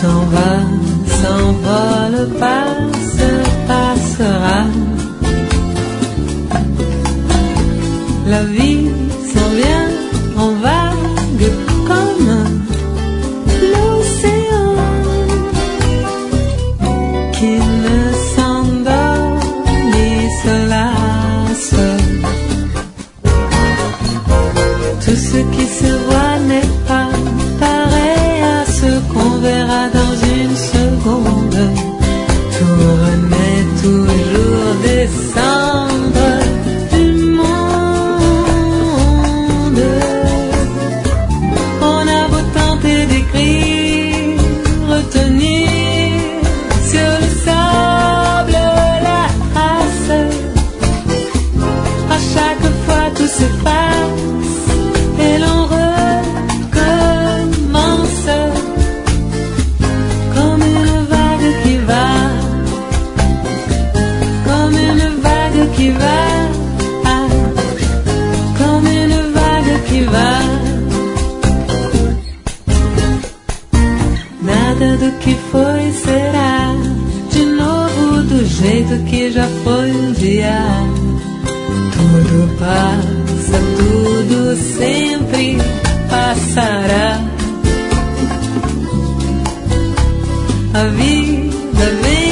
s'envole, passera. La vie s'en vient en vague comme l'océan qui ne s'endort ni se lasse. Tout ce qui se voit n'est pas pareil à ce qu'on verra dans une seconde. Tournez toujours descendre du monde. On a beau tenter d'écrire, retenir sur le sable la trace. À chaque fois tout s'efface et l'on recommence. Comme une vague qui va, comme une vague qui va, comme une vague qui va. Nada do que foi será de novo do jeito que já foi um dia. Tudo passa, tudo sempre passará. A vida vem